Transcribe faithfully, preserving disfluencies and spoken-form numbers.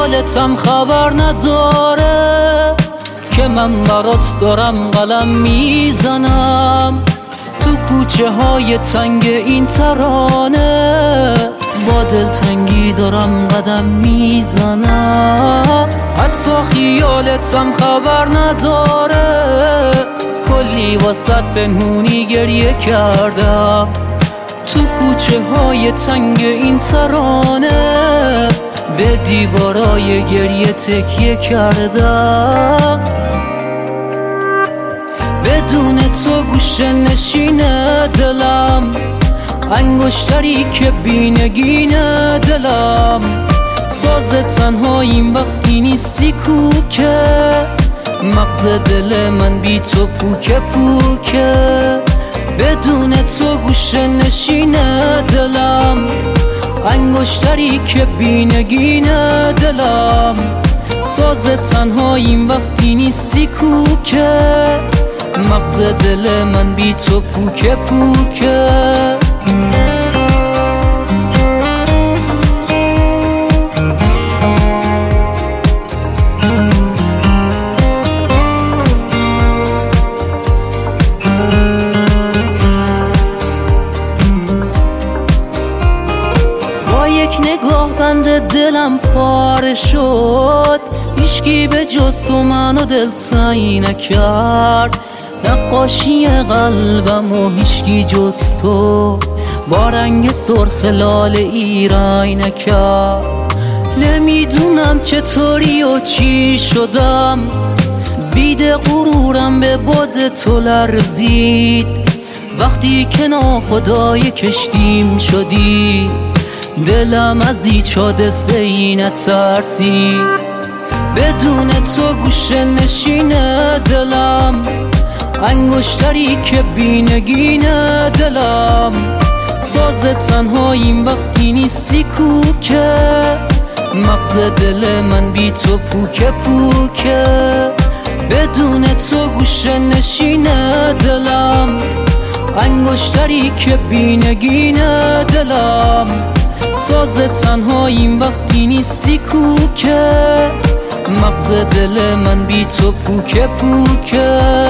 خیالتم خبر نداره که من برات دارم قلم میزنم تو کوچه های تنگ این ترانه، با دلتنگی دارم قدم میزنم. حتی خیالتم خبر نداره کلی واسط پنهونی گریه کردم تو کوچه های تنگ این ترانه، به دیوارای گریه تکیه کردم. بدون تو گوشه نشینه دلم، انگشتری که بینگینه دلم، ساز تنهاییم وقتی نیستی کوکه، مغز دل من بی تو پوکه پوکه. بدون تو گوشه نشینه دلم، انگشتری که بینگینه دلم، ساز تنهاییم وقتی نیستی کوکه، مغز دل من بی تو پوکه پوکه. با یک نگاه بند دلم پاره شد، هیچکی به جز تو منو دلتنگ نکرد، نقاشی قلبم و هیچکی جز تو با رنگ سرخ لاله ای رنگ نکرد. نمیدونم چطوری و چی شدم، بید غرورم به باد تو لرزید، وقتی که ناخدای کشتیم شدی، دلم از هیچ حادثه ای نترسید. بدون تو گوشه نشینه دلم، انگشتری که بینگینه دلم، ساز تنهاییم وقتی نیستی کوکه، مغز دل من بی تو پوکه پوکه. بدون تو گوشه نشینه دلم، انگشتری که بینگینه دلم، ساز تنهاییم وقتی نیستی کوکه، مغز دل من بی تو پوکه پوکه.